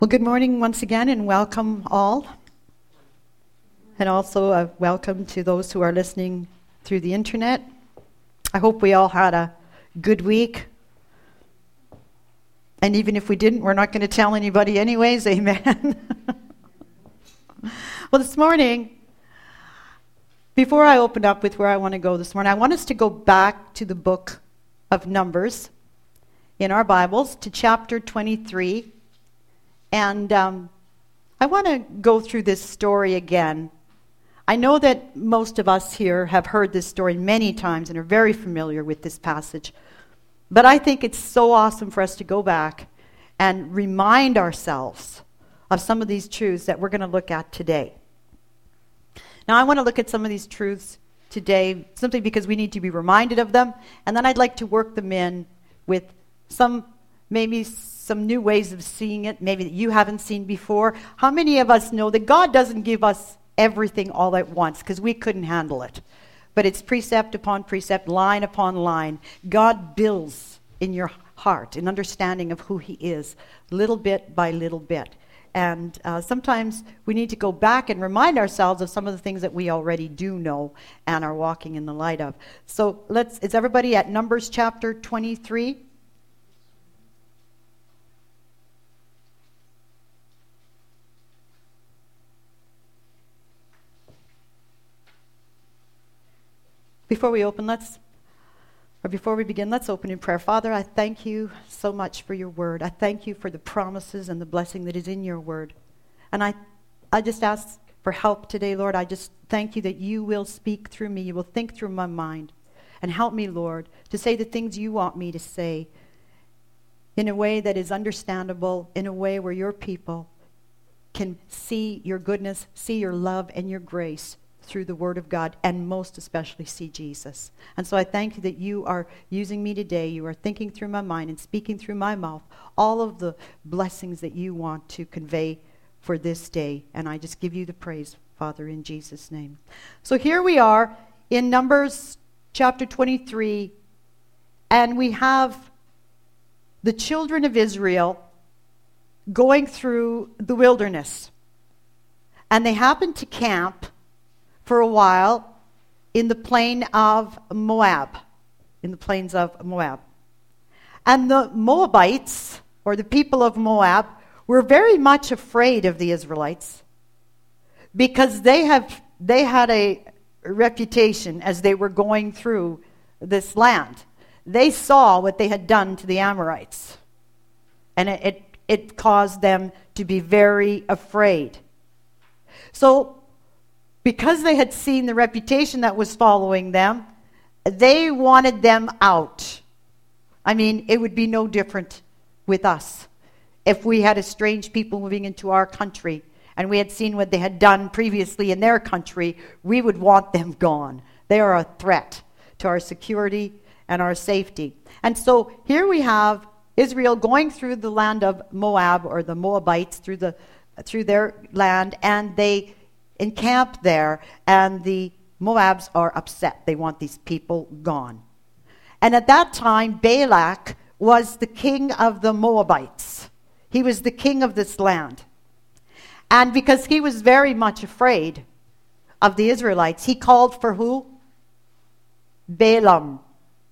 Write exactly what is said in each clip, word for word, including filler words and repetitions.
Well, good morning once again, and welcome all. And also a welcome to those who are listening through the internet. I hope we all had a good week. And even if we didn't, we're not going to tell anybody anyways, amen. Well, this morning, before I open up with where I want to go this morning, I want us to go back to the book of Numbers in our Bibles, to chapter twenty-three. And um, I want to go through this story again. I know that most of us here have heard this story many times and are very familiar with this passage. But I think it's so awesome for us to go back and remind ourselves of some of these truths that we're going to look at today. Now, I want to look at some of these truths today simply because we need to be reminded of them. And then I'd like to work them in with some, maybe some new ways of seeing it, maybe that you haven't seen before. How many of us know that God doesn't give us everything all at once, because we couldn't handle it? But it's precept upon precept, line upon line. God builds in your heart an understanding of who he is, little bit by little bit. And uh, sometimes we need to go back and remind ourselves of some of the things that we already do know and are walking in the light of. So let's, is everybody at Numbers chapter twenty-three? Before we open, let's, or before we begin, let's open in prayer. Father, I thank you so much for your word. I thank you for the promises and the blessing that is in your word. And I, I just ask for help today, Lord. I just thank you that you will speak through me. You will think through my mind. And help me, Lord, to say the things you want me to say in a way that is understandable, in a way where your people can see your goodness, see your love and your grace through the word of God, and most especially see Jesus. And so I thank you that you are using me today. You are thinking through my mind and speaking through my mouth all of the blessings that you want to convey for this day. And I just give you the praise, Father, in Jesus' name. So here we are in Numbers chapter twenty-three, and we have the children of Israel going through the wilderness. And they happen to camp for a while in the plain of Moab, in the plains of Moab. And the Moabites, or the people of Moab, were very much afraid of the Israelites because they have they had a reputation as they were going through this land. They saw what they had done to the Amorites, and it, it, it caused them to be very afraid. So because they had seen the reputation that was following them, they wanted them out. I mean, it would be no different with us. If we had estranged people moving into our country and we had seen what they had done previously in their country, we would want them gone. They are a threat to our security and our safety. And so here we have Israel going through the land of Moab, or the Moabites, through the through their land, and they encamp there, and the Moabs are upset. They want these people gone. And at that time, Balak was the king of the Moabites. He was the king of this land. And because he was very much afraid of the Israelites, he called for who? Balaam,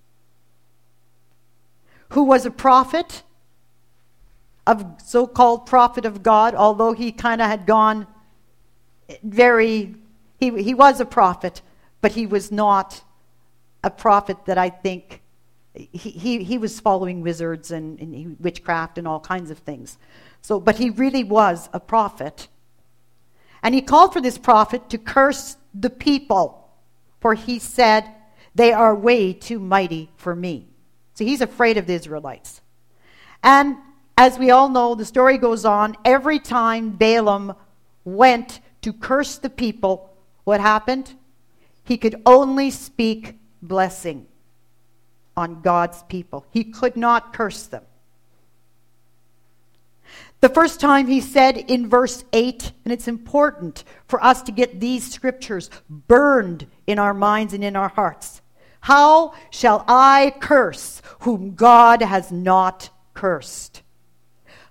who was a prophet, of so-called prophet of God, although he kind of had gone very, he he was a prophet, but he was not a prophet that I think, he he, he was following wizards and, and he, witchcraft and all kinds of things. So, but he really was a prophet. And he called for this prophet to curse the people, for he said, they are way too mighty for me. So he's afraid of the Israelites. And as we all know, the story goes on, every time Balaam went to curse the people, what happened? He could only speak blessing on God's people. He could not curse them. The first time he said in verse eight, and it's important for us to get these scriptures burned in our minds and in our hearts. How shall I curse whom God has not cursed?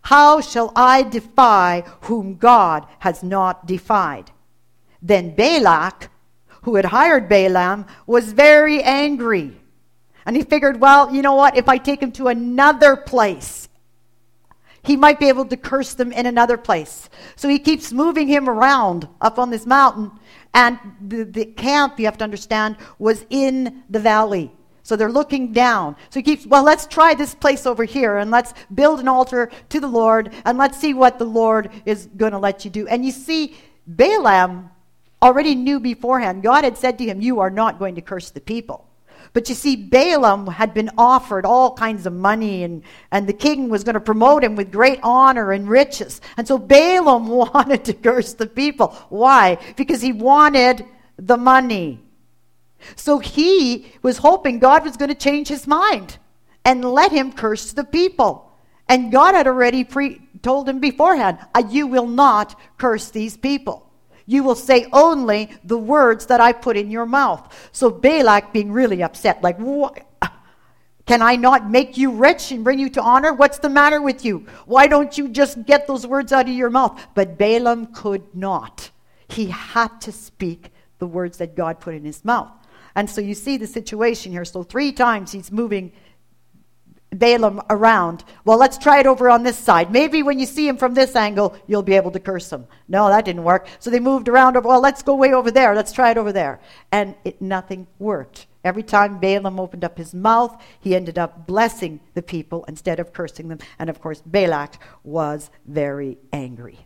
How shall I defy whom God has not defied? Then Balak, who had hired Balaam, was very angry. And he figured, well, you know what? If I take him to another place, he might be able to curse them in another place. So he keeps moving him around up on this mountain. And the, the camp, you have to understand, was in the valley. So they're looking down. So he keeps, well, let's try this place over here, and let's build an altar to the Lord, and let's see what the Lord is going to let you do. And you see, Balaam already knew beforehand. God had said to him, you are not going to curse the people. But you see, Balaam had been offered all kinds of money, and, and the king was going to promote him with great honor and riches. And so Balaam wanted to curse the people. Why? Because he wanted the money. So he was hoping God was going to change his mind and let him curse the people. And God had already pre- told him beforehand, you will not curse these people. You will say only the words that I put in your mouth. So Balak being really upset, like, what? Can I not make you rich and bring you to honor? What's the matter with you? Why don't you just get those words out of your mouth? But Balaam could not. He had to speak the words that God put in his mouth. And so you see the situation here. So three times he's moving Balaam around. Well, let's try it over on this side. Maybe when you see him from this angle, you'll be able to curse him. No, that didn't work. So they moved around. Over, well, let's go way over there. Let's try it over there. And it, nothing worked. Every time Balaam opened up his mouth, he ended up blessing the people instead of cursing them. And of course, Balak was very angry.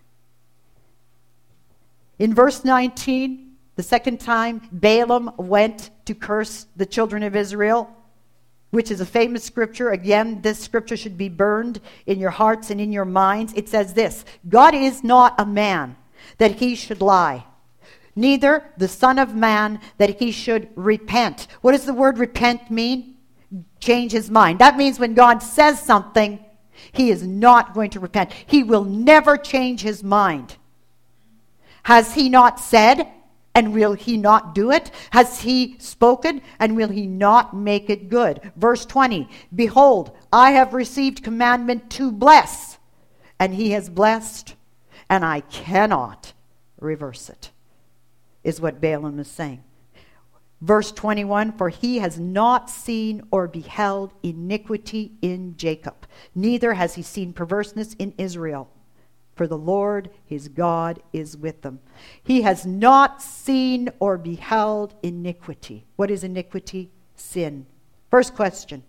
In verse nineteen, the second time Balaam went to curse the children of Israel, which is a famous scripture. Again, this scripture should be burned in your hearts and in your minds. It says this: God is not a man that he should lie, neither the Son of Man that he should repent. What does the word repent mean? Change his mind. That means when God says something, he is not going to repent. He will never change his mind. Has he not said, and will he not do it? Has he spoken, and will he not make it good? Verse twenty, behold, I have received commandment to bless, and he has blessed, and I cannot reverse it, is what Balaam is saying. Verse twenty-one, for he has not seen or beheld iniquity in Jacob, neither has he seen perverseness in Israel. For the Lord his God is with them. He has not seen or beheld iniquity. What is iniquity? Sin. First question.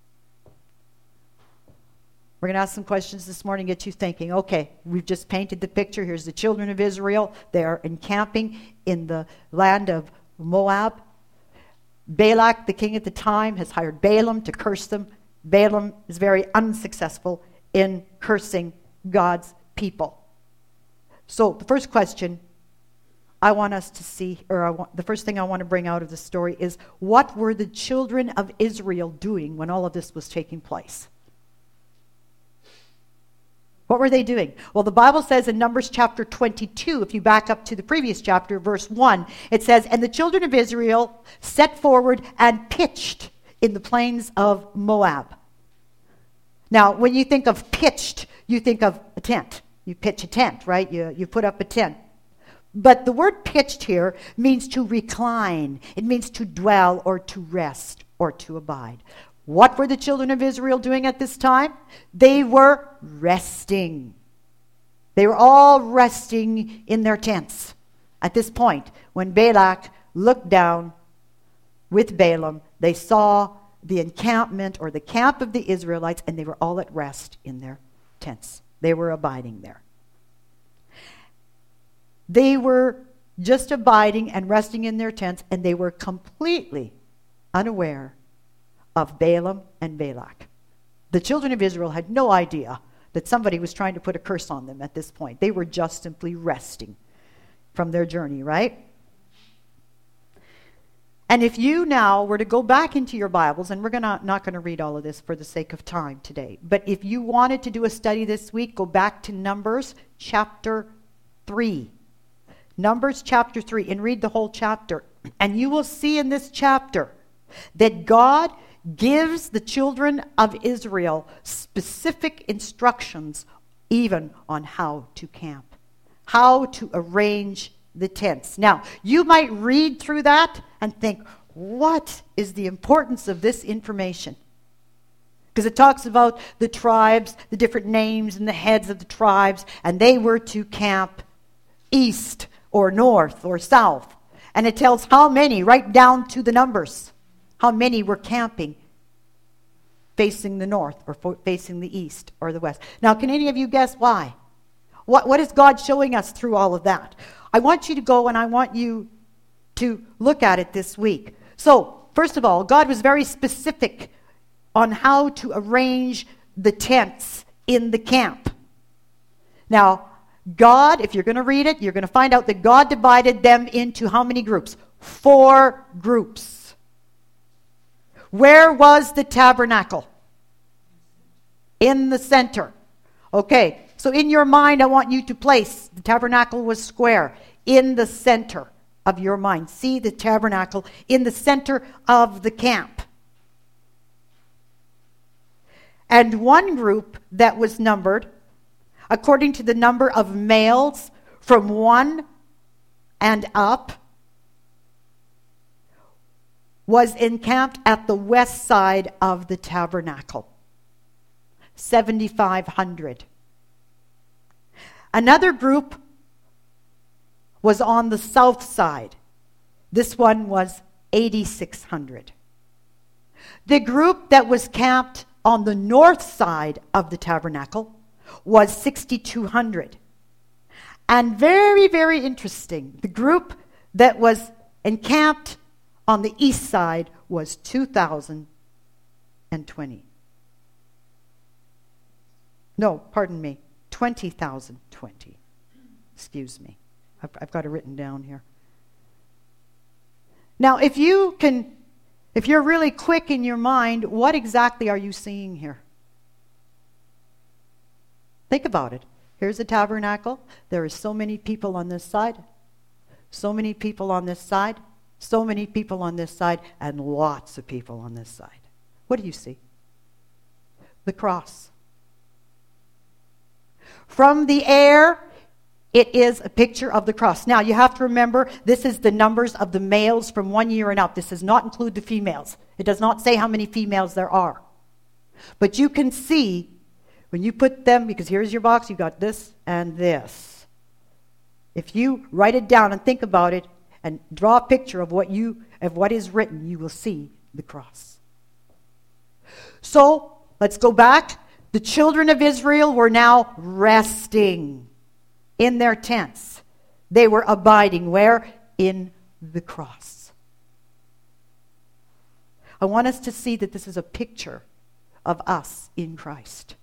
We're going to ask some questions this morning, get you thinking. Okay, we've just painted the picture. Here's the children of Israel. They are encamping in the land of Moab. Balak, the king at the time, has hired Balaam to curse them. Balaam is very unsuccessful in cursing God's people. So the first question I want us to see, or I want, the first thing I want to bring out of the story is, what were the children of Israel doing when all of this was taking place? What were they doing? Well, the Bible says in Numbers chapter twenty-two, if you back up to the previous chapter, verse one, it says, and the children of Israel set forward and pitched in the plains of Moab. Now, when you think of pitched, you think of a tent. You pitch a tent, right? You, you put up a tent. But the word pitched here means to recline. It means to dwell or to rest or to abide. What were the children of Israel doing at this time? They were resting. They were all resting in their tents. At this point, when Balak looked down with Balaam, they saw the encampment or the camp of the Israelites, and they were all at rest in their tents. They were abiding there. They were just abiding and resting in their tents, and they were completely unaware of Balaam and Balak. The children of Israel had no idea that somebody was trying to put a curse on them at this point. They were just simply resting from their journey, right? And if you now were to go back into your Bibles, and we're gonna, not going to read all of this for the sake of time today, but if you wanted to do a study this week, go back to Numbers chapter three. Numbers chapter three, and read the whole chapter. And you will see in this chapter that God gives the children of Israel specific instructions even on how to camp, how to arrange the tents. Now, you might read through that and think, what is the importance of this information? Because it talks about the tribes, the different names and the heads of the tribes, and they were to camp east or north or south. And it tells how many, right down to the numbers, how many were camping facing the north or fo- facing the east or the west. Now, can any of you guess why? What, what is God showing us through all of that? I want you to go and I want you to look at it this week. So, first of all, God was very specific on how to arrange the tents in the camp. Now, God, if you're going to read it, you're going to find out that God divided them into how many groups? Four groups. Where was the tabernacle? In the center. Okay, so in your mind, I want you to place, the tabernacle was square, in the center of your mind. See the tabernacle in the center of the camp. And one group that was numbered, according to the number of males from one and up, was encamped at the west side of the tabernacle. seventy-five hundred. Another group was on the south side. This one was eighty-six hundred. The group that was camped on the north side of the tabernacle was sixty-two hundred. And very, very interesting, the group that was encamped on the east side was two thousand twenty. No, pardon me, twenty thousand twenty. Excuse me. I've, I've got it written down here. Now, if you can, if you're really quick in your mind, what exactly are you seeing here? Think about it. Here's a tabernacle. There are so many people on this side, so many people on this side, so many people on this side, and lots of people on this side. What do you see? The cross. From the air, it is a picture of the cross. Now, you have to remember, this is the numbers of the males from one year and up. This does not include the females. It does not say how many females there are. But you can see, when you put them, because here's your box, you got this and this. If you write it down and think about it, and draw a picture of what you of what is written, you will see the cross. So, let's go back. The children of Israel were now resting in their tents. They were abiding where? In the cross. I want us to see that this is a picture of us in Christ.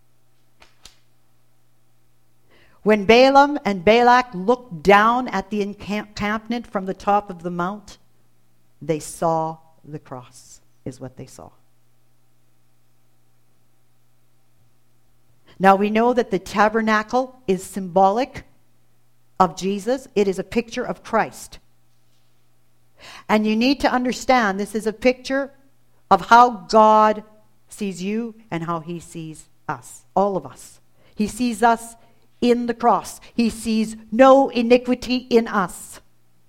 When Balaam and Balak looked down at the encampment from the top of the mount, they saw the cross, is what they saw. Now we know that the tabernacle is symbolic of Jesus. It is a picture of Christ. And you need to understand this is a picture of how God sees you and how he sees us, all of us. He sees us in the cross. He sees no iniquity in us.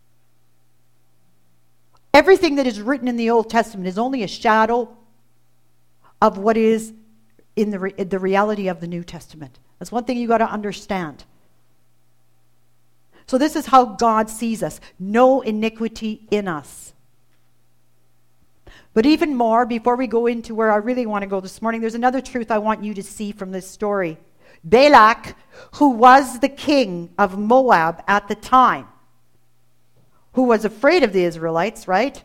Everything that is written in the Old Testament is only a shadow of what is in the, re- the reality of the New Testament. That's one thing you got to understand. So this is how God sees us. No iniquity in us. But even more, before we go into where I really want to go this morning, there's another truth I want you to see from this story. Balak, who was the king of Moab at the time, who was afraid of the Israelites, right?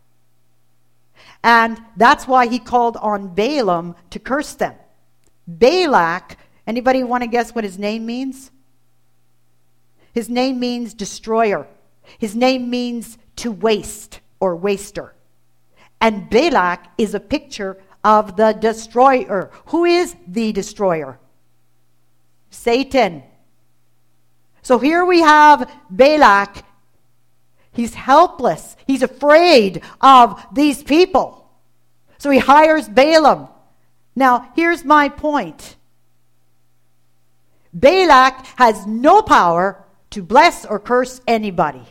And that's why he called on Balaam to curse them. Balak, anybody want to guess what his name means? His name means destroyer. His name means to waste or waster. And Balak is a picture of the destroyer. Who is the destroyer? Satan. So here we have Balak. He's helpless. He's afraid of these people. So he hires Balaam. Now, here's my point. Balak has no power to bless or curse anybody.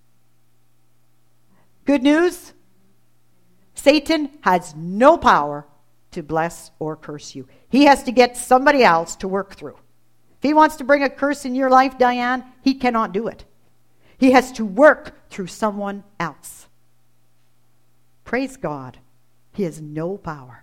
Good news? Satan has no power to bless or curse you. He has to get somebody else to work through. If he wants to bring a curse in your life, Diane, he cannot do it. He has to work through someone else. Praise God. He has no power.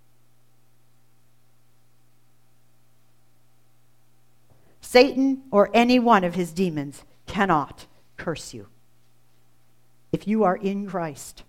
Satan or any one of his demons cannot curse you if you are in Christ.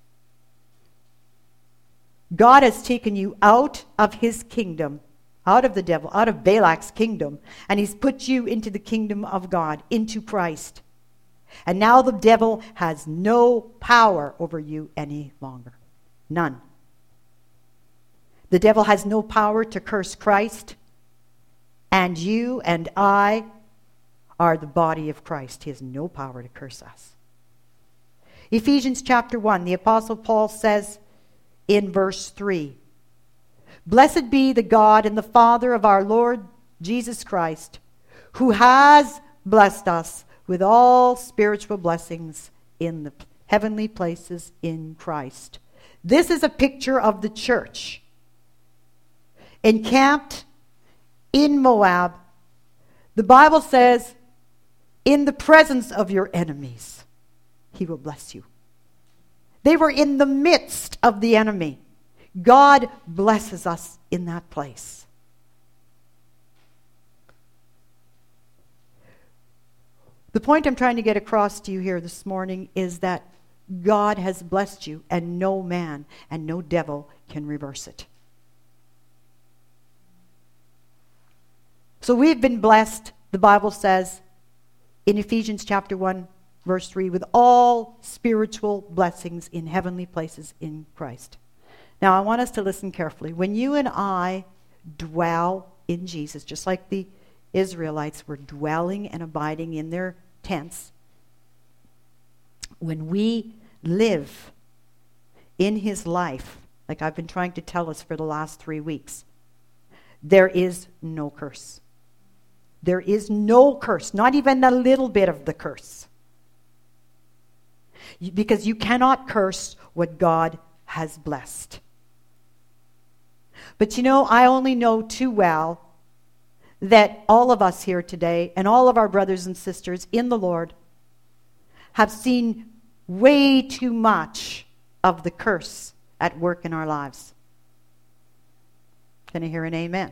God has taken you out of his kingdom, out of the devil, out of Balak's kingdom, and he's put you into the kingdom of God, into Christ. And now the devil has no power over you any longer. None. The devil has no power to curse Christ, and you and I are the body of Christ. He has no power to curse us. Ephesians chapter one, the Apostle Paul says in verse three, "Blessed be the God and the Father of our Lord Jesus Christ, who has blessed us with all spiritual blessings in the heavenly places in Christ." This is a picture of the church encamped in Moab. The Bible says, in the presence of your enemies, he will bless you. They were in the midst of the enemy. God blesses us in that place. The point I'm trying to get across to you here this morning is that God has blessed you, and no man and no devil can reverse it. So we've been blessed, the Bible says, in Ephesians chapter one, verse three, with all spiritual blessings in heavenly places in Christ. Now, I want us to listen carefully. When you and I dwell in Jesus, just like the Israelites were dwelling and abiding in their tents, when we live in his life, like I've been trying to tell us for the last three weeks, there is no curse. There is no curse, not even a little bit of the curse. Because you cannot curse what God has blessed. But you know, I only know too well that all of us here today and all of our brothers and sisters in the Lord have seen way too much of the curse at work in our lives. Can I hear an amen?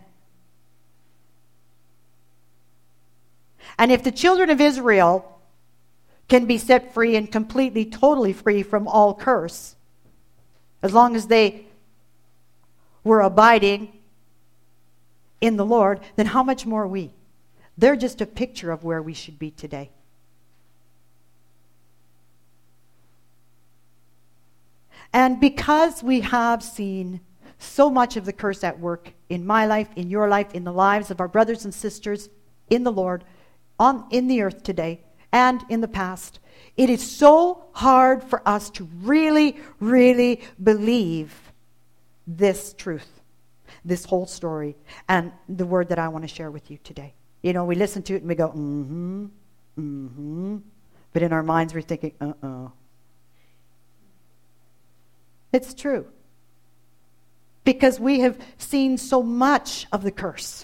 And if the children of Israel can be set free and completely, totally free from all curse, as long as they were abiding in the Lord, then how much more we? They're just a picture of where we should be today. And because we have seen so much of the curse at work in my life, in your life, in the lives of our brothers and sisters in the Lord, on in the earth today, and in the past, it is so hard for us to really, really believe this truth, this whole story, and the word that I want to share with you today. You know, we listen to it and we go, mm-hmm, mm-hmm. But in our minds we're thinking, uh-uh. It's true. Because we have seen so much of the curse.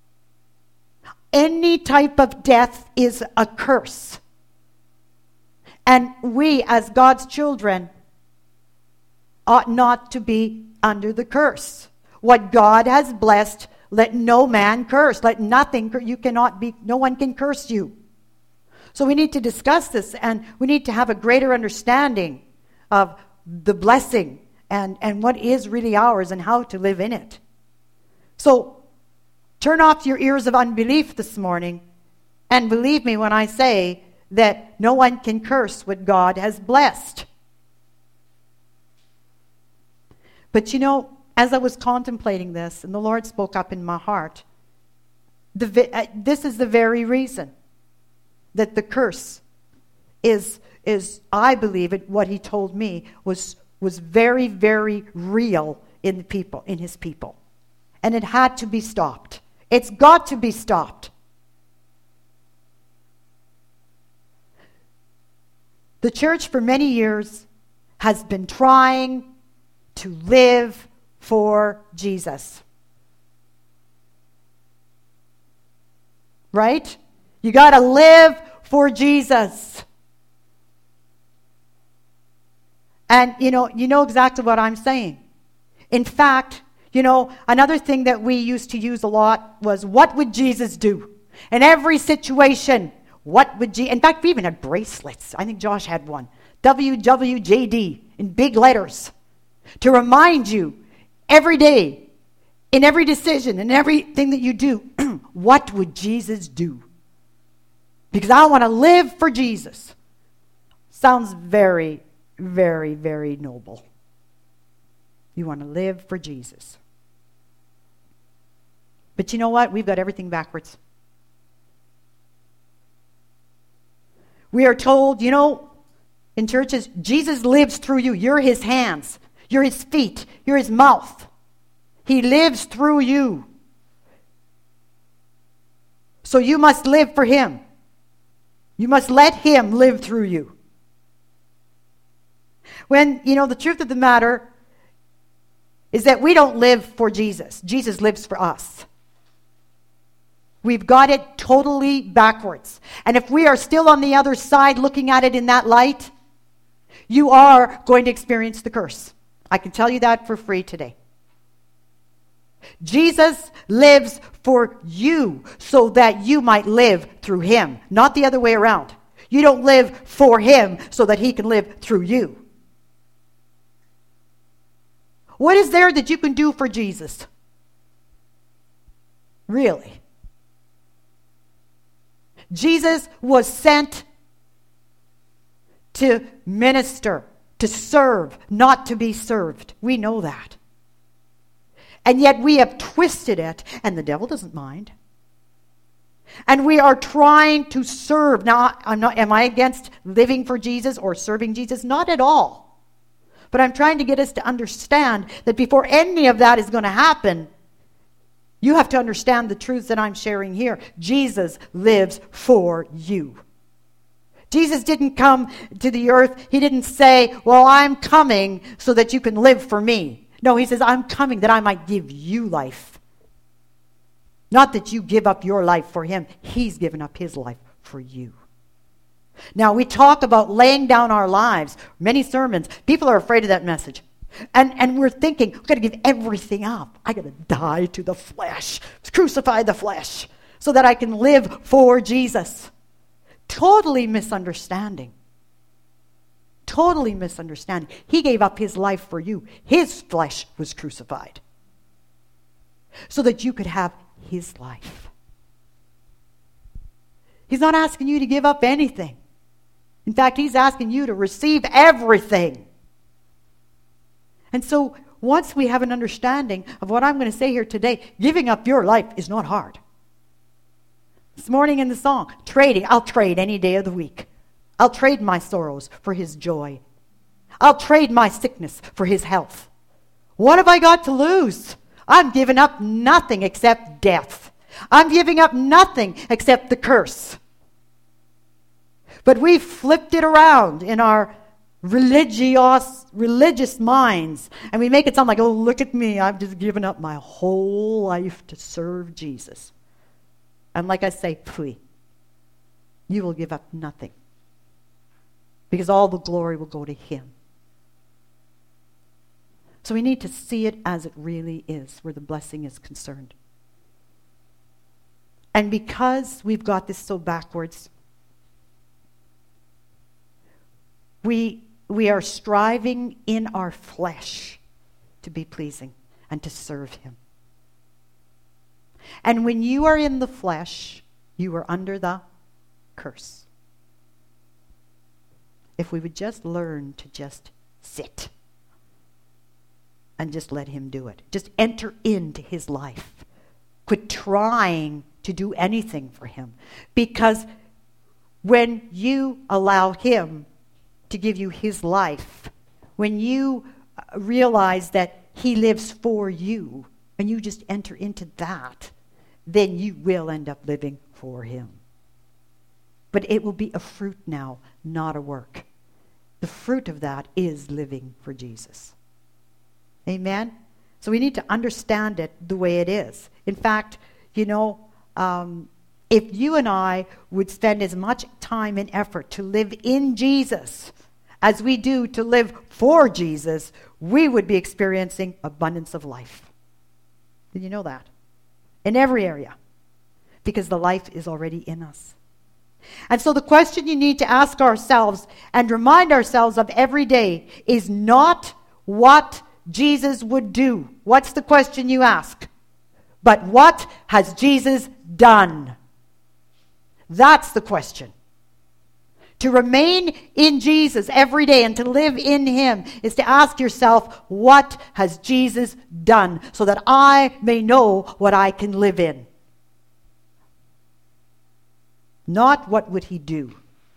Any type of death is a curse. And we, as God's children, ought not to be under the curse. What God has blessed, let no man curse. Let nothing, you cannot be, no one can curse you. So we need to discuss this, and we need to have a greater understanding of the blessing and, and what is really ours and how to live in it. So, turn off your ears of unbelief this morning and believe me when I say that no one can curse what God has blessed. But you know, as I was contemplating this and the Lord spoke up in my heart, the, uh, this is the very reason that the curse is, is I believe it, what he told me was, was very, very real in the people, in his people. And it had to be stopped. It's got to be stopped. The church for many years has been trying to live for Jesus. Right? You got to live for Jesus. And you know, you know exactly what I'm saying. In fact, you know, another thing that we used to use a lot was, what would Jesus do? In every situation, what would Jesus... In fact, we even had bracelets. I think Josh had one. W W J D in big letters. To remind you every day, in every decision, in everything that you do, what would Jesus do? Because I want to live for Jesus. Sounds very, very, very noble. You want to live for Jesus. But you know what? We've got everything backwards. We are told, you know, in churches, Jesus lives through you. You're his hands. You're his feet. You're his mouth. He lives through you. So you must live for him. You must let him live through you. When, you know, the truth of the matter is that we don't live for Jesus. Jesus lives for us. We've got it totally backwards. And if we are still on the other side looking at it in that light, you are going to experience the curse. I can tell you that for free today. Jesus lives for you so that you might live through him, not the other way around. You don't live for him so that he can live through you. What is there that you can do for Jesus? Really? Jesus was sent to minister, to serve, not to be served. We know that. And yet we have twisted it, and the devil doesn't mind. And we are trying to serve. Now, I'm not, am I against living for Jesus or serving Jesus? Not at all. But I'm trying to get us to understand that before any of that is going to happen, you have to understand the truths that I'm sharing here. Jesus lives for you. Jesus didn't come to the earth. He didn't say, well, I'm coming so that you can live for me. No, he says, I'm coming that I might give you life. Not that you give up your life for him. He's given up his life for you. Now, we talk about laying down our lives. Many sermons, people are afraid of that message. And and we're thinking, I've got to give everything up. I got to die to the flesh, crucify the flesh, so that I can live for Jesus. Totally misunderstanding. Totally misunderstanding. He gave up his life for you. His flesh was crucified so that you could have his life. He's not asking you to give up anything. In fact, he's asking you to receive everything. And so, once we have an understanding of what I'm going to say here today, giving up your life is not hard. This morning in the song, trading, I'll trade any day of the week. I'll trade my sorrows for his joy. I'll trade my sickness for his health. What have I got to lose? I'm giving up nothing except death. I'm giving up nothing except the curse. But we flipped it around in our religious, religious minds, and we make it sound like, oh, look at me, I've just given up my whole life to serve Jesus. And like I say, pfui, you will give up nothing, because all the glory will go to him. So we need to see it as it really is, where the blessing is concerned. And because we've got this so backwards, we we are striving in our flesh to be pleasing and to serve him. And when you are in the flesh, you are under the curse. If we would just learn to just sit and just let him do it. Just enter into his life. Quit trying to do anything for him. Because when you allow him to give you his life, when you realize that he lives for you, and you just enter into that, then you will end up living for him. But it will be a fruit now, not a work. the fruit of that is living for Jesus. Amen? So we need to understand it the way it is. In fact, you know, um, if you and I would spend as much time and effort to live in Jesus as we do to live for Jesus, we would be experiencing abundance of life. Did you know that? In every area. Because the life is already in us. And so the question you need to ask ourselves and remind ourselves of every day is not what Jesus would do. What's the question you ask? But what has Jesus done? That's the question. To remain in Jesus every day and to live in Him is to ask yourself, what has Jesus done? So that I may know what I can live in. Not what would He do.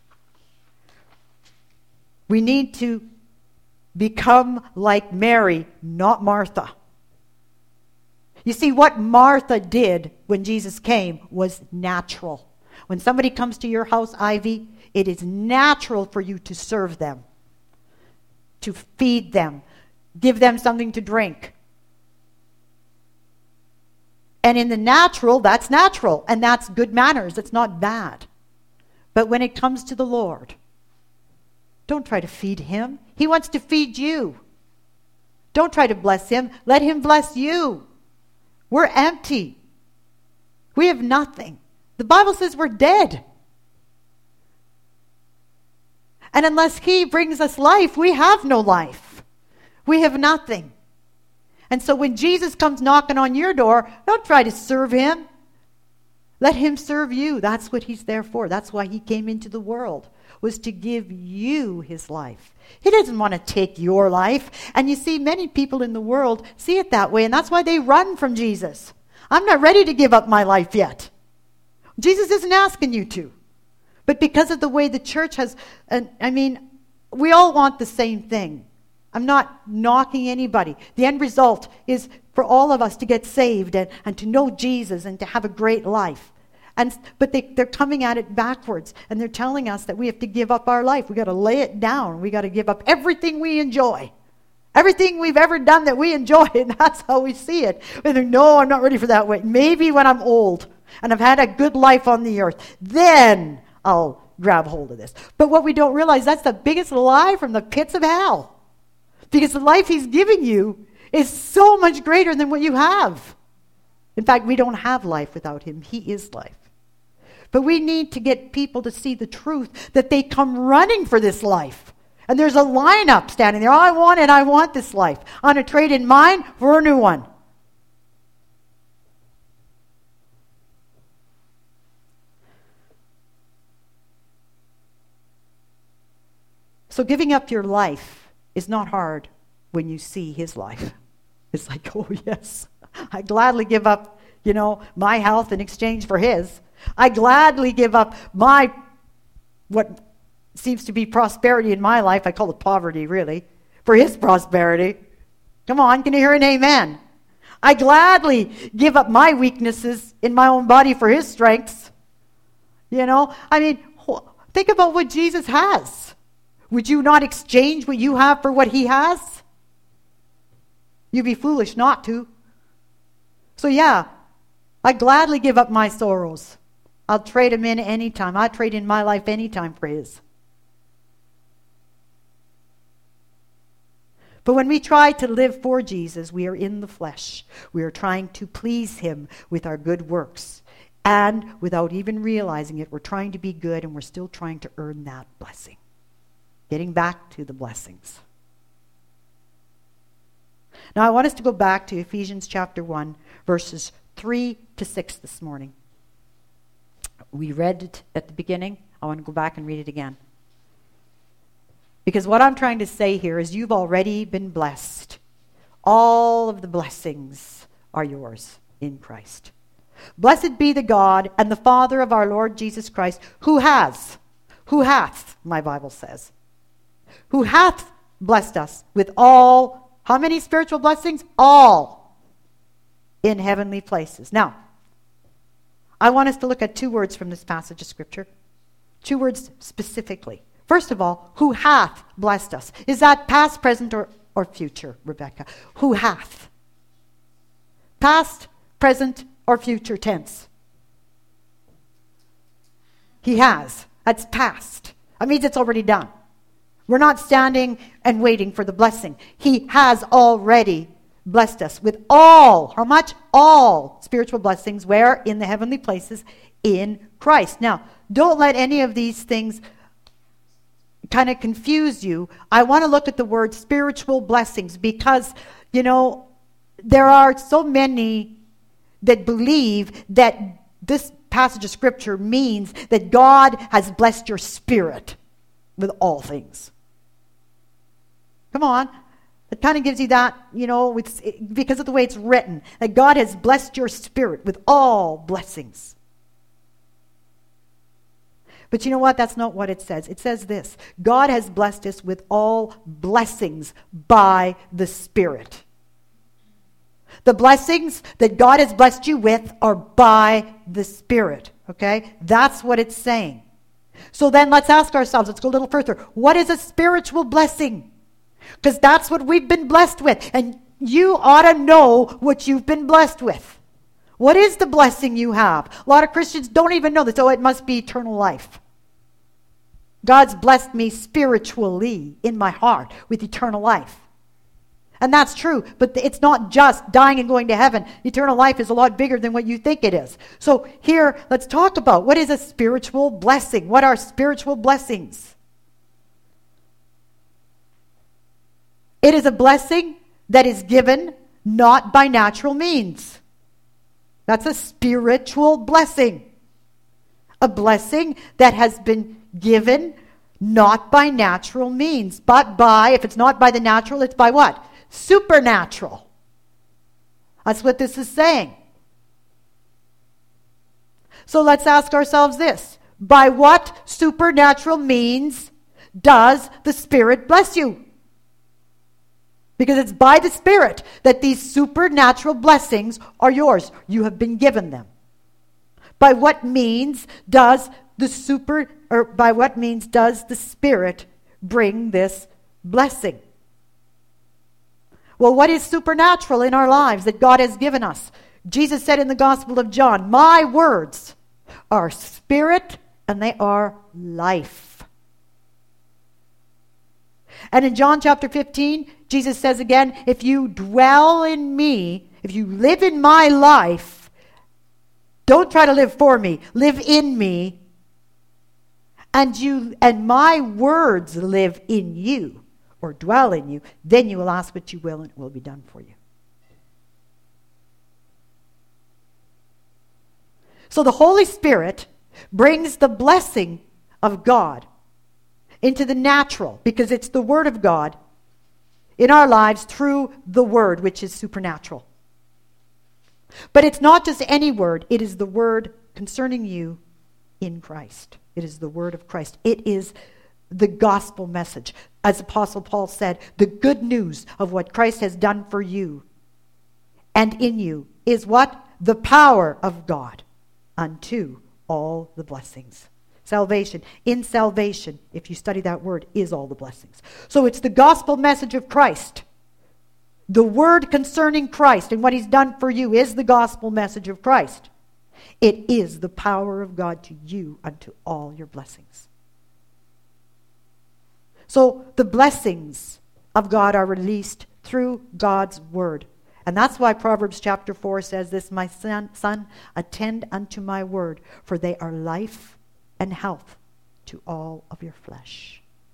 We need to become like Mary, not Martha. You see, what Martha did when Jesus came was natural. When somebody comes to your house, Ivy, it is natural for you to serve them, to feed them, give them something to drink. And in the natural, that's natural, and that's good manners. It's not bad. But when it comes to the Lord, don't try to feed Him. He wants to feed you. Don't try to bless Him. Let Him bless you. We're empty. We have nothing. The Bible says we're dead. And unless He brings us life, we have no life. We have nothing. And so when Jesus comes knocking on your door, don't try to serve Him. Let Him serve you. That's what He's there for. That's why He came into the world, was to give you His life. He doesn't want to take your life. And you see, many people in the world see it that way, and that's why they run from Jesus. I'm not ready to give up my life yet. Jesus isn't asking you to. But because of the way the church has, and I mean, we all want the same thing. I'm not knocking anybody. The end result is for all of us to get saved and, and to know Jesus and to have a great life. And But they, they're coming at it backwards. And they're telling us that we have to give up our life. We got to lay it down. We got to give up everything we enjoy. Everything we've ever done that we enjoy. And that's how we see it. We think, no, I'm not ready for that way. Maybe when I'm old and I've had a good life on the earth, then I'll grab hold of this. But what we don't realize, that's the biggest lie from the pits of hell. Because the life He's giving you is so much greater than what you have. In fact, we don't have life without Him. He is life. But we need to get people to see the truth, that they come running for this life. And there's a lineup standing there. Oh, I want it. I want this life. I'm going to trade in mine for a new one. So giving up your life is not hard when you see His life. It's like, oh yes, I gladly give up, you know, my health in exchange for His. I gladly give up my, what seems to be prosperity in my life, I call it poverty really, for His prosperity. Come on, can you hear an amen? I gladly give up my weaknesses in my own body for His strengths. You know, I mean, think about what Jesus has. Would you not exchange what you have for what He has? You'd be foolish not to. So yeah, I gladly give up my sorrows. I'll trade them in anytime. I'll trade in my life anytime for His. But when we try to live for Jesus, we are in the flesh. We are trying to please Him with our good works. And without even realizing it, we're trying to be good and we're still trying to earn that blessing. Getting back to the blessings. Now I want us to go back to Ephesians chapter one, verses three to six this morning. We read it at the beginning. I want to go back and read it again. Because what I'm trying to say here is you've already been blessed. All of the blessings are yours in Christ. Blessed be the God and the Father of our Lord Jesus Christ, who has, who hath, my Bible says, who hath blessed us with all, how many spiritual blessings? All in heavenly places. Now, I want us to look at two words from this passage of Scripture. Two words specifically. First of all, who hath blessed us? Is that past, present, or, or future, Rebecca? Who hath? Past, present, or future tense? He has. That's past. That means it's already done. We're not standing and waiting for the blessing. He has already blessed us with all, how much? All spiritual blessings. Where? In the heavenly places in Christ. Now, don't let any of these things kind of confuse you. I want to look at the word spiritual blessings because, you know, there are so many that believe that this passage of Scripture means that God has blessed your spirit with all things. Come on. It kind of gives you that, you know, it's, it, because of the way it's written, that God has blessed your spirit with all blessings. But you know what? That's not what it says. It says this: God has blessed us with all blessings by the Spirit. The blessings that God has blessed you with are by the Spirit. Okay? That's what it's saying. So then let's ask ourselves, let's go a little further. What is a spiritual blessing? Because that's what we've been blessed with. And you ought to know what you've been blessed with. What is the blessing you have? A lot of Christians don't even know this. Oh, it must be eternal life. God's blessed me spiritually in my heart with eternal life. And that's true, but it's not just dying and going to heaven. Eternal life is a lot bigger than what you think it is. So here, let's talk about what is a spiritual blessing. What are spiritual blessings? It is a blessing that is given not by natural means. That's a spiritual blessing. A blessing that has been given not by natural means, but by, if it's not by the natural, it's by what? Supernatural. That's what this is saying. So let's ask ourselves this: by what supernatural means does the Spirit bless you? Because it's by the Spirit that these supernatural blessings are yours. You have been given them. By what means does the super, or by what means does the Spirit bring this blessing? Well, what is supernatural in our lives that God has given us? Jesus said in the Gospel of John, "My words are spirit and they are life." And in John chapter fifteen, Jesus says again, if you dwell in me, if you live in my life, don't try to live for me, live in me, and you and my words live in you, or dwell in you, then you will ask what you will and it will be done for you. So the Holy Spirit brings the blessing of God into the natural, because it's the Word of God in our lives through the Word, which is supernatural. But it's not just any word, it is the word concerning you in Christ. It is the word of Christ. It is the gospel message. As Apostle Paul said, the good news of what Christ has done for you and in you is what? The power of God unto all the blessings. Salvation. In salvation, if you study that word, is all the blessings. So it's the gospel message of Christ. The word concerning Christ and what he's done for you is the gospel message of Christ. It is the power of God to you unto all your blessings. So the blessings of God are released through God's word. And that's why Proverbs chapter four says this: my son, son, attend unto my word, for they are life and health to all of your flesh.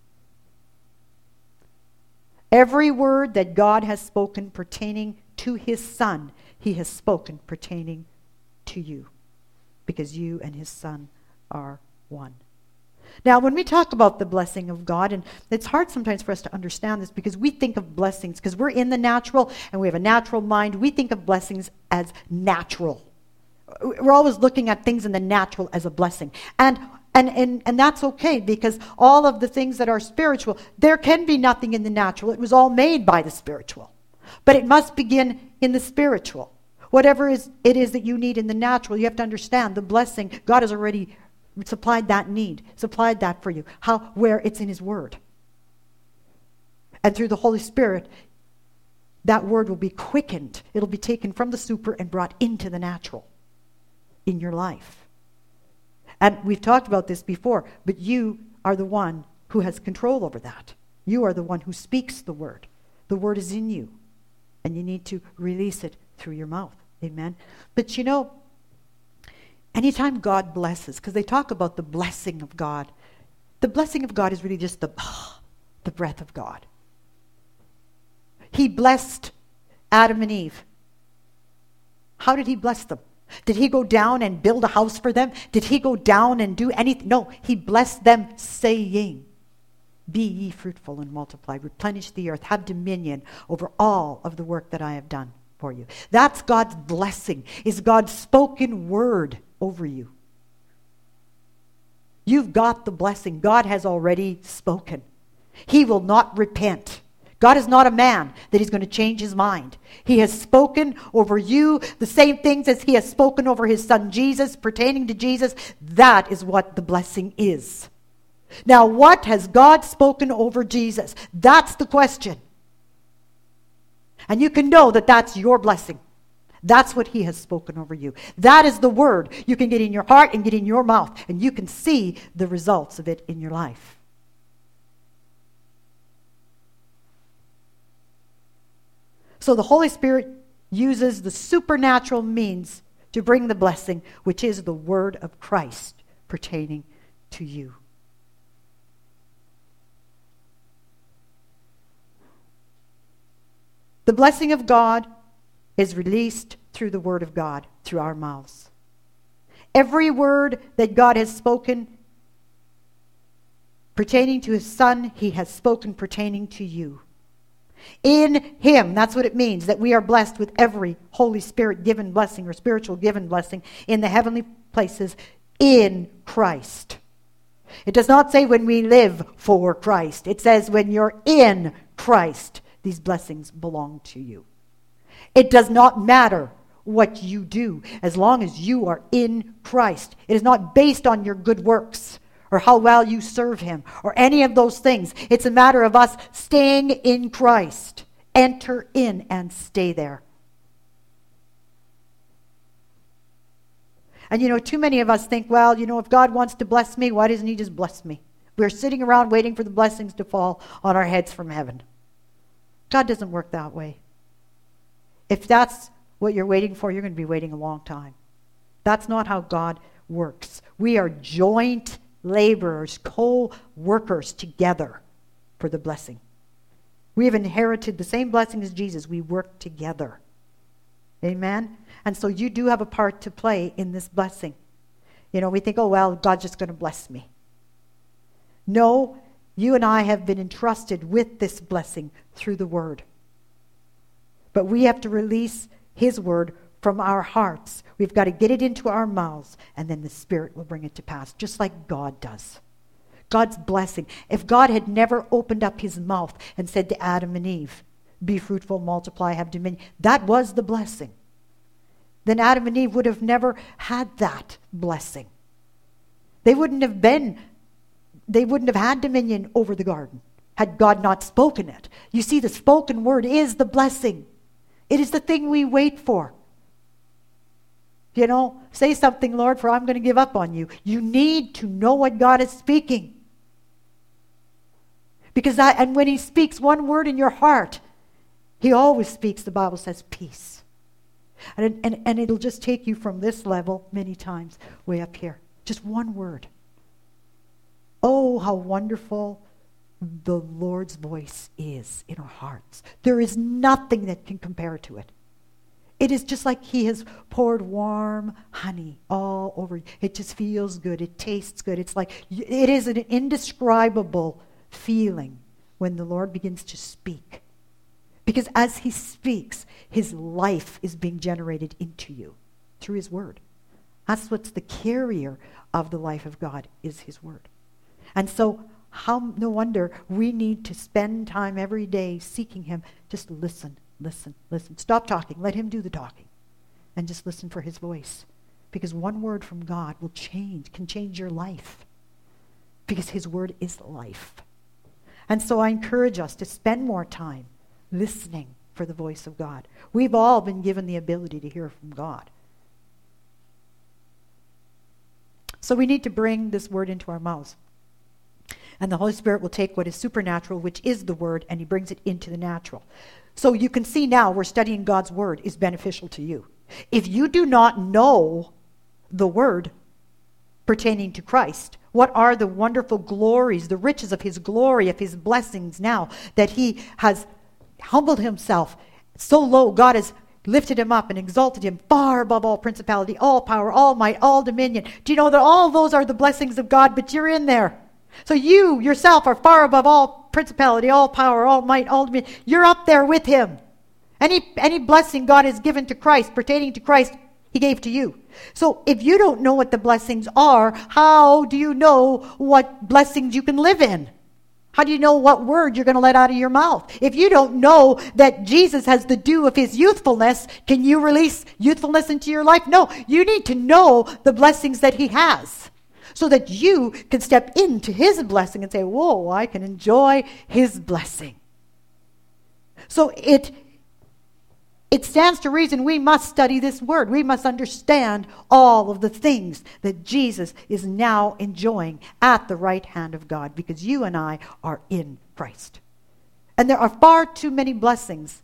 Every word that God has spoken pertaining to his Son, he has spoken pertaining to you, because you and his Son are one. Now, when we talk about the blessing of God, and it's hard sometimes for us to understand this because we think of blessings, because we're in the natural and we have a natural mind, we think of blessings as natural. We're always looking at things in the natural as a blessing. And And, and and that's okay, because all of the things that are spiritual, there can be nothing in the natural. It was all made by the spiritual. But it must begin in the spiritual. Whatever is it is that you need in the natural, you have to understand the blessing. God has already supplied that need, supplied that for you. How? Where? It's in his word. And through the Holy Spirit, that word will be quickened. It'll be taken from the super and brought into the natural in your life. And we've talked about this before, but you are the one who has control over that. You are the one who speaks the word. The word is in you, and you need to release it through your mouth. Amen. But you know, anytime God blesses, because they talk about the blessing of God, the blessing of God is really just the, the breath of God. He blessed Adam and Eve. How did he bless them? Did he go down and build a house for them? Did he go down and do anything? No, he blessed them saying, be ye fruitful and multiply, replenish the earth, have dominion over all of the work that I have done for you. That's God's blessing, is God's spoken word over you. You've got the blessing. God has already spoken. He will not repent. God is not a man that he's going to change his mind. He has spoken over you the same things as he has spoken over his son Jesus, pertaining to Jesus. That is what the blessing is. Now, what has God spoken over Jesus? That's the question. And you can know that that's your blessing. That's what he has spoken over you. That is the word you can get in your heart and get in your mouth, and you can see the results of it in your life. So the Holy Spirit uses the supernatural means to bring the blessing, which is the word of Christ pertaining to you. The blessing of God is released through the word of God, through our mouths. Every word that God has spoken pertaining to his son, he has spoken pertaining to you. In him, that's what it means, that we are blessed with every Holy Spirit given blessing or spiritual given blessing in the heavenly places in Christ. It does not say when we live for Christ. It says when you're in Christ, these blessings belong to you. It does not matter what you do as long as you are in Christ. It is not based on your good works or how well you serve him, or any of those things. It's a matter of us staying in Christ. Enter in and stay there. And you know, too many of us think, well, you know, if God wants to bless me, why doesn't he just bless me? We're sitting around waiting for the blessings to fall on our heads from heaven. God doesn't work that way. If that's what you're waiting for, you're going to be waiting a long time. That's not how God works. We are joint laborers, co-workers together for the blessing. We have inherited the same blessing as Jesus. We work together. Amen? And so you do have a part to play in this blessing. You know, we think, oh, well, God's just going to bless me. No, you and I have been entrusted with this blessing through the word. But we have to release his word from our hearts. We've got to get it into our mouths, and then the Spirit will bring it to pass, just like God does. God's blessing. If God had never opened up his mouth and said to Adam and Eve, be fruitful, multiply, have dominion, that was the blessing. Then Adam and Eve would have never had that blessing. They wouldn't have been, they wouldn't have had dominion over the garden had God not spoken it. You see, the spoken word is the blessing. It is the thing we wait for. You know, say something, Lord, for I'm going to give up on you. You need to know what God is speaking. Because that, and when he speaks one word in your heart, he always speaks, the Bible says, peace. And, and, and it'll just take you from this level many times way up here. Just one word. Oh, how wonderful the Lord's voice is in our hearts. There is nothing that can compare to it. It is just like he has poured warm honey all over you. It just feels good. It tastes good. It's like, it is an indescribable feeling when the Lord begins to speak. Because as he speaks, his life is being generated into you through his word. That's what's the carrier of the life of God, is his word. And so, how no wonder we need to spend time every day seeking him. Just listen, listen, listen. Stop talking. Let him do the talking. And just listen for his voice. Because one word from God will change, can change your life. Because his word is life. And so I encourage us to spend more time listening for the voice of God. We've all been given the ability to hear from God. So we need to bring this word into our mouths. And the Holy Spirit will take what is supernatural, which is the word, and he brings it into the natural. So you can see now where studying God's word is beneficial to you. If you do not know the word pertaining to Christ, what are the wonderful glories, the riches of his glory, of his blessings now, that he has humbled himself so low, God has lifted him up and exalted him far above all principality, all power, all might, all dominion. Do you know that all those are the blessings of God, but you're in there? So you yourself are far above all principality, all power, all might, all dominion. You're up there with him. Any, any blessing God has given to Christ, pertaining to Christ, he gave to you. So if you don't know what the blessings are, how do you know what blessings you can live in? How do you know what word you're going to let out of your mouth? If you don't know that Jesus has the dew of his youthfulness, can you release youthfulness into your life? No, you need to know the blessings that he has, so that you can step into his blessing and say, whoa, I can enjoy his blessing. So it It stands to reason we must study this word. We must understand all of the things that Jesus is now enjoying at the right hand of God, because you and I are in Christ. And there are far too many blessings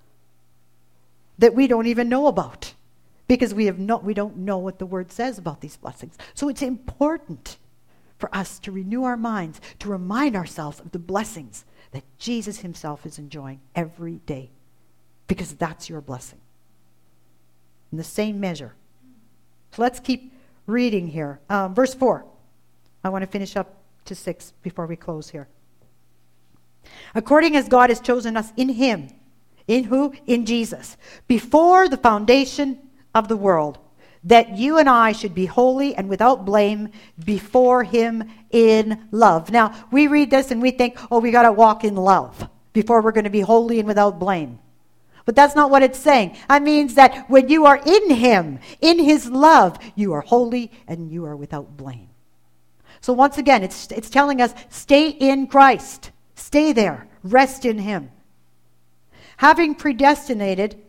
that we don't even know about, because we have no, we don't know what the word says about these blessings. So it's important for us to renew our minds, to remind ourselves of the blessings that Jesus himself is enjoying every day. Because that's your blessing. In the same measure. So let's keep reading here. Um, verse four. I want to finish up to six before we close here. According as God has chosen us in him. In who? In Jesus. Before the foundation of the world. That you and I should be holy and without blame before him in love. Now, we read this and we think, oh, we got to walk in love before we're going to be holy and without blame. But that's not what it's saying. That means that when you are in him, in his love, you are holy and you are without blame. So once again, it's, it's telling us, stay in Christ. Stay there. Rest in him. Having predestinated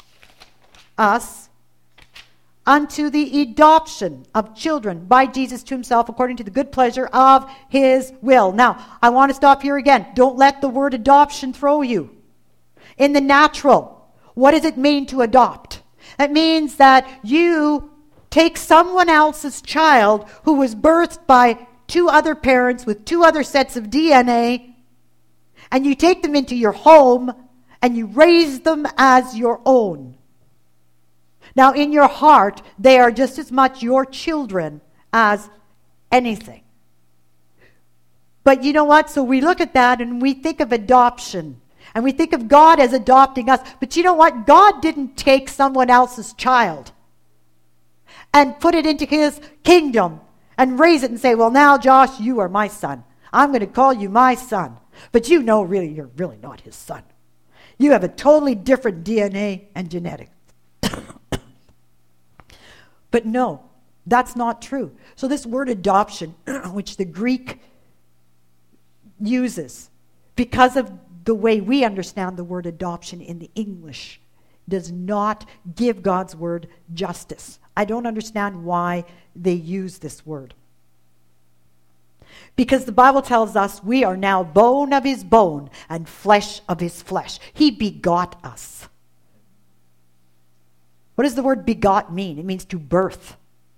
us unto the adoption of children by Jesus to himself, according to the good pleasure of his will. Now, I want to stop here again. Don't let the word adoption throw you. In the natural, what does it mean to adopt? It means that you take someone else's child who was birthed by two other parents with two other sets of D N A, and you take them into your home and you raise them as your own. Now, in your heart, they are just as much your children as anything. But you know what? So we look at that and we think of adoption. And we think of God as adopting us. But you know what? God didn't take someone else's child and put it into his kingdom and raise it and say, well, now, Josh, you are my son. I'm going to call you my son. But you know, really, you're really not his son. You have a totally different D N A and genetics. But no, that's not true. So this word adoption, which the Greek uses, because of the way we understand the word adoption in the English, does not give God's word justice. I don't understand why they use this word. Because the Bible tells us we are now bone of his bone and flesh of his flesh. He begot us. What does the word begot mean? It means to birth.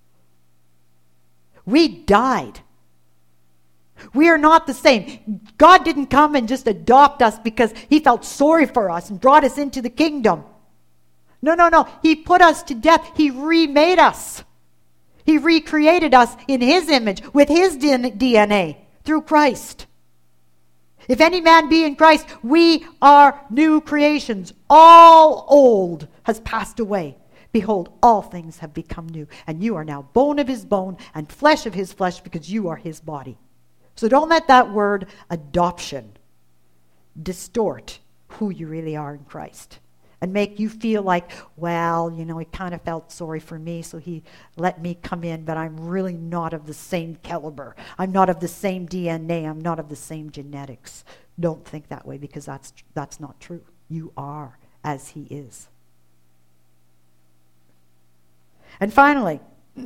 We died. We are not the same. God didn't come and just adopt us because he felt sorry for us and brought us into the kingdom. No, no, no. He put us to death. He remade us. He recreated us in his image with his D N A through Christ. If any man be in Christ, we are new creations. All old has passed away. Behold, all things have become new. And you are now bone of his bone and flesh of his flesh, because you are his body. So don't let that word adoption distort who you really are in Christ. and make you feel like, well, you know, he kind of felt sorry for me, so he let me come in, but I'm really not of the same caliber. I'm not of the same D N A. I'm not of the same genetics. Don't think that way, because that's that's not true. You are as he is. And finally,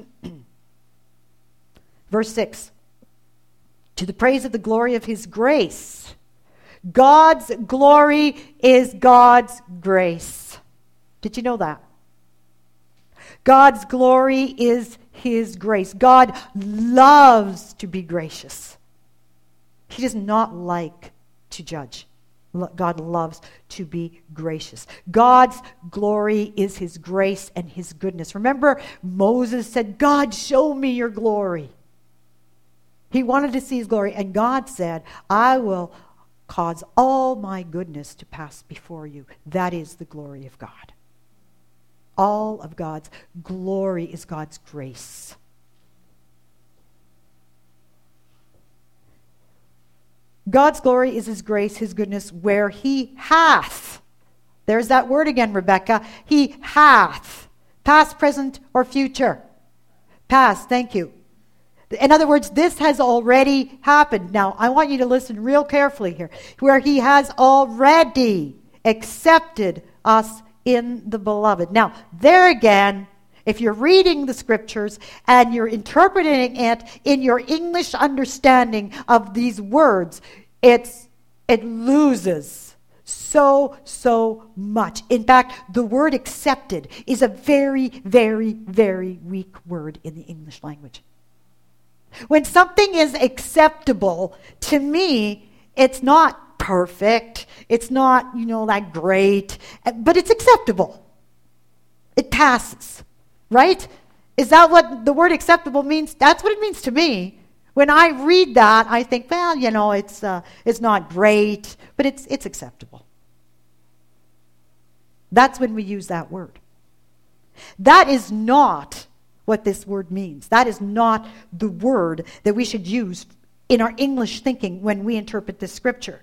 verse six, to the praise of the glory of his grace. God's glory is God's grace. Did you know that? God's glory is his grace. God loves to be gracious. He does not like to judge. God loves to be gracious. God's glory is his grace and his goodness. Remember, Moses said, God, show me your glory. He wanted to see his glory, and God said, I will cause all my goodness to pass before you. That is the glory of God. All of God's glory is God's grace. God's glory is his grace, his goodness, where he hath. There's that word again, Rebecca. He hath. Past, present, or future. Past, thank you. In other words, this has already happened. Now, I want you to listen real carefully here. Where he has already accepted us in the beloved. Now, there again, if you're reading the scriptures and you're interpreting it in your English understanding of these words, it's it loses so, so much. In fact, the word accepted is a very, very, very weak word in the English language. When something is acceptable, to me, it's not perfect. It's not, you know, that great, but it's acceptable. It passes, right? Is that what the word acceptable means? That's what it means to me. When I read that, I think, well, you know, it's uh, it's not great, but it's it's acceptable. That's when we use that word. That is not what this word means. That is not the word that we should use in our English thinking when we interpret this scripture.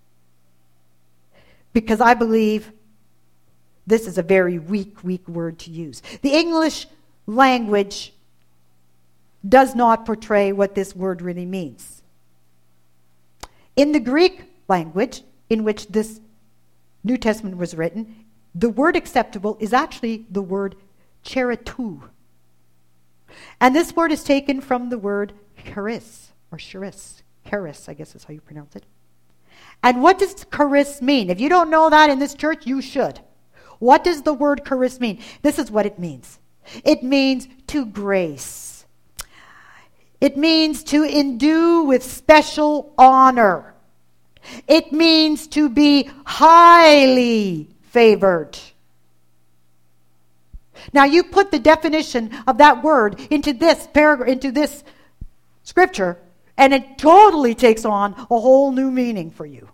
Because I believe this is a very weak, weak word to use. The English language does not portray what this word really means. In the Greek language in which this New Testament was written, the word acceptable is actually the word charitou. And this word is taken from the word charis, or charis. Charis, I guess is how you pronounce it. And what does charis mean? If you don't know that in this church, you should. What does the word charis mean? This is what it means. It means to grace. It means to endue with special honor. It means to be highly favored. Now you put the definition of that word into this paragraph, into this scripture, and it totally takes on a whole new meaning for you.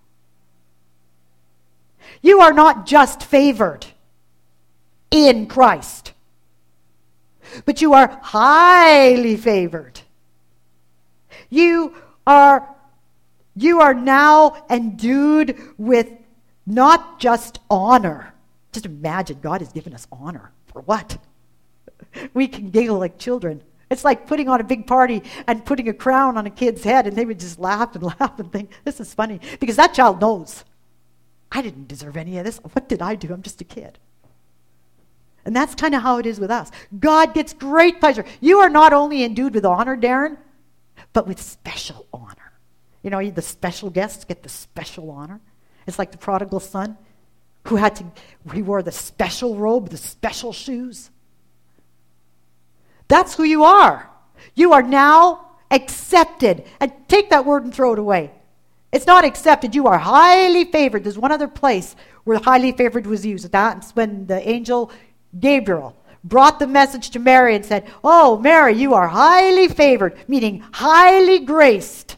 You are not just favored in Christ, but you are highly favored. You are, you are now endued with not just honor. Just imagine God has given us honor. For what? We can giggle like children. It's like putting on a big party and putting a crown on a kid's head, and they would just laugh and laugh and think, this is funny. Because that child knows, I didn't deserve any of this. What did I do? I'm just a kid. And that's kind of how it is with us. God gets great pleasure. You are not only endued with honor, Darren, but with special honor. You know, the special guests get the special honor. It's like the prodigal son who had to, he wore the special robe, the special shoes. That's who you are. You are now accepted. And take that word and throw it away. It's not accepted. You are highly favored. There's one other place where highly favored was used. That's when the angel Gabriel brought the message to Mary and said, oh, Mary, you are highly favored, meaning highly graced.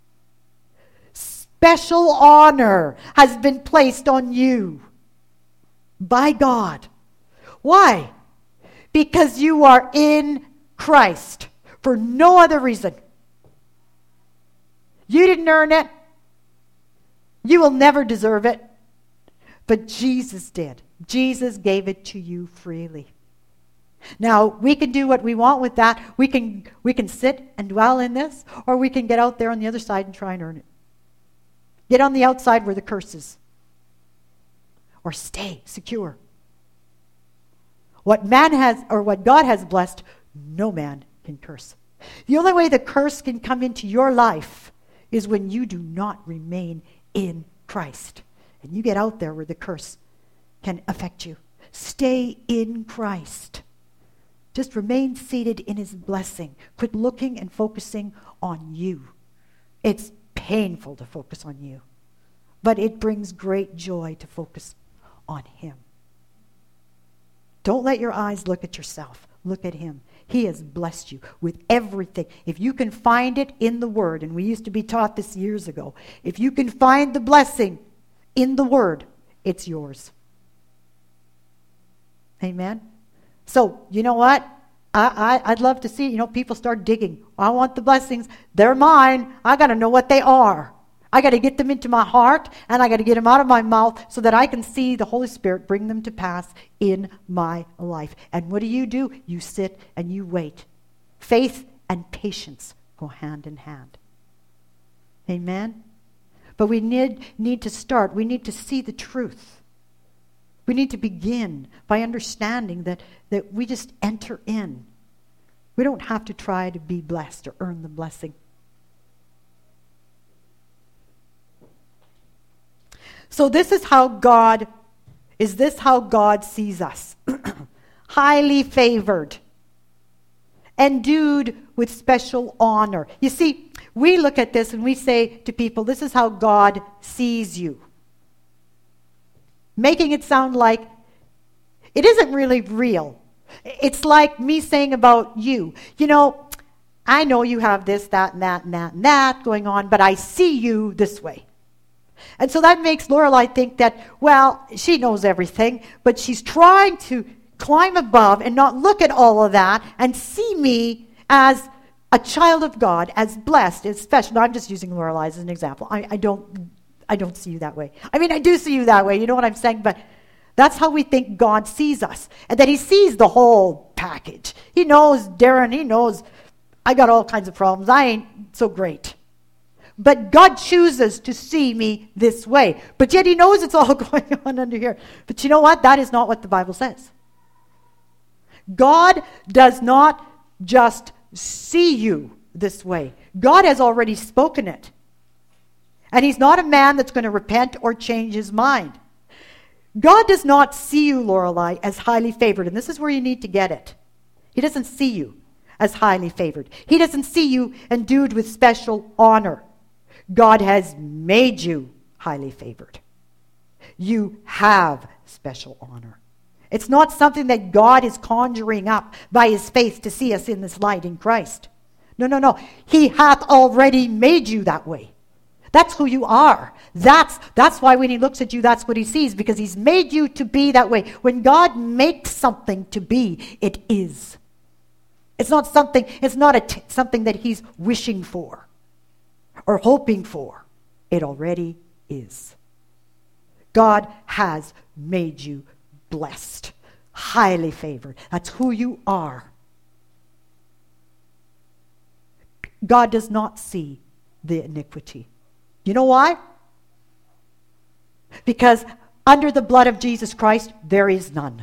Special honor has been placed on you by God. Why? Because you are in Christ for no other reason. You didn't earn it. You will never deserve it. But Jesus did. Jesus gave it to you freely. Now, we can do what we want with that. We can, we can sit and dwell in this, or we can get out there on the other side and try and earn it. Get on the outside where the curse is. Or stay secure. What man has, or what God has blessed, no man can curse. The only way the curse can come into your life is when you do not remain in Christ. And you get out there where the curse can affect you. Stay in Christ. Just remain seated in his blessing. Quit looking and focusing on you. It's painful to focus on you, but it brings great joy to focus on him. Don't let your eyes look at yourself. Look at him. He has blessed you with everything. If you can find it in the Word, and we used to be taught this years ago, if you can find the blessing in the Word, it's yours. Amen? So, you know what? I, I, I'd love to see, you know, people start digging. I want the blessings. They're mine. I got to know what they are. I got to get them into my heart, and I got to get them out of my mouth so that I can see the Holy Spirit bring them to pass in my life. And what do you do? You sit and you wait. Faith and patience go hand in hand. Amen? But we need, need to start. We need to see the truth. We need to begin by understanding that, that we just enter in. We don't have to try to be blessed or earn the blessing. So this is how God, is this how God sees us? Highly favored. Endued with special honor. You see, we look at this and we say to people, this is how God sees you. Making it sound like it isn't really real. It's like me saying about you, you know, I know you have this, that, and that, and that, and that going on, but I see you this way. And so that makes Lorelei think that, well, she knows everything, but she's trying to climb above and not look at all of that and see me as a child of God, as blessed, as special. No, I'm just using Lorelei as an example. I, I don't I don't see you that way. I mean, I do see you that way, you know what I'm saying? But that's how we think God sees us. And that he sees the whole package. He knows, Darren, he knows, I got all kinds of problems. I ain't so great. But God chooses to see me this way. But yet he knows it's all going on under here. But you know what? That is not what the Bible says. God does not just see you this way. God has already spoken it. And he's not a man that's going to repent or change his mind. God does not see you, Lorelei, as highly favored. And this is where you need to get it. He doesn't see you as highly favored. He doesn't see you endued with special honor. God has made you highly favored. You have special honor. It's not something that God is conjuring up by his face to see us in this light in Christ. No, no, no. He hath already made you that way. That's who you are. That's, that's why when he looks at you, that's what he sees, because he's made you to be that way. When God makes something to be, it is. It's not something, it's not a t- something that he's wishing for or hoping for. It already is. God has made you blessed, highly favored. That's who you are. God does not see the iniquity. You know why? Because under the blood of Jesus Christ, there is none.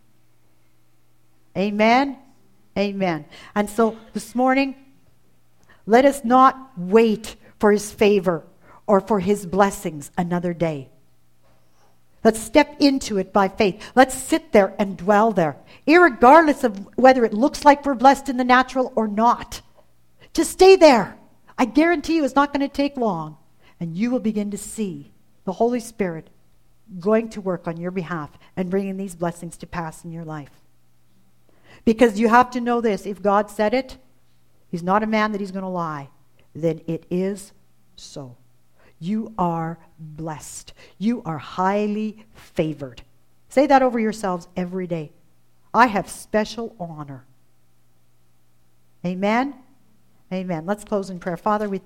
Amen? Amen. And so this morning, let us not wait for his favor or for his blessings another day. Let's step into it by faith. Let's sit there and dwell there, irregardless of whether it looks like we're blessed in the natural or not. Just stay there. I guarantee you it's not going to take long. And you will begin to see the Holy Spirit going to work on your behalf and bringing these blessings to pass in your life. Because you have to know this. If God said it, he's not a man that he's going to lie. Then it is so. You are blessed. You are highly favored. Say that over yourselves every day. I have special honor. Amen? Amen. Let's close in prayer. Father, we